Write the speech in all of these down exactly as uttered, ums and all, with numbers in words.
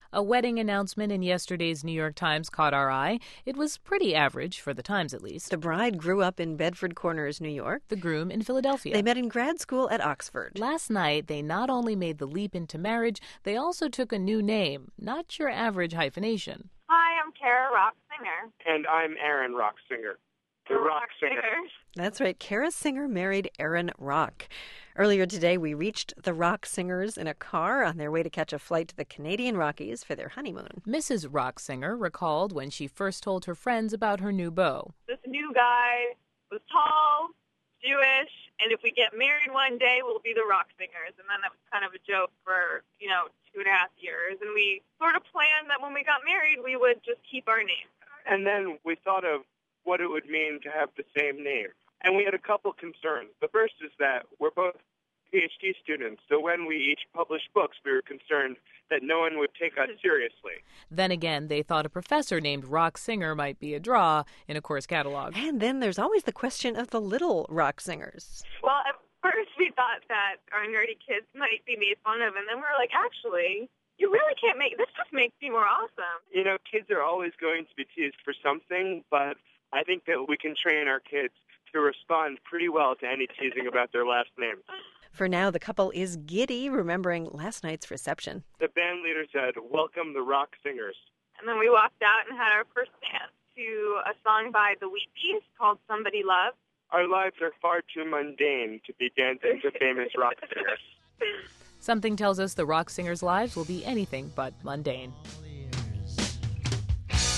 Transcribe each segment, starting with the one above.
A wedding announcement in yesterday's New York Times caught our eye. It was pretty average, for the Times at least. The bride grew up in Bedford Corners, New York. The groom in Philadelphia. They met in grad school at Oxford. Last night, they not only made the leap into marriage, they also took a new name, not your average hyphenation. Hi, I'm Kara Rock Singer. And I'm Aaron Rock Singer. The Rock, Rock Singer. Singers. That's right. Kara Singer married Aaron Rock. Earlier today, we reached the Rock Singers in a car on their way to catch a flight to the Canadian Rockies for their honeymoon. Missus Rock Singer recalled when she first told her friends about her new beau. This new guy was tall, Jewish, and if we get married one day, we'll be the Rock Singers. And then that was kind of a joke for, you know, two and a half years. And we sort of planned that when we got married, we would just keep our name. And then we thought of what it would mean to have the same name. And we had a couple concerns. The first is that we're both PhD students, so when we each published books, we were concerned that no one would take us seriously. Then again, they thought a professor named Rock Singer might be a draw in a course catalog. And then there's always the question of the little rock singers. Well, at first we thought that our nerdy kids might be made fun of, and then we were like, actually, you really can't make, this just makes me more awesome. You know, kids are always going to be teased for something, but I think that we can train our kids to respond pretty well to any teasing about their last name. For now, the couple is giddy, remembering last night's reception. The band leader said, "Welcome the Rock Singers." And then we walked out and had our first dance to a song by the Wheat Peas called Somebody Love. Our lives are far too mundane to be dancing to famous rock singers. Something tells us the Rock Singers' lives will be anything but mundane.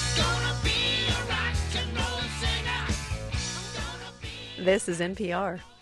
This is N P R.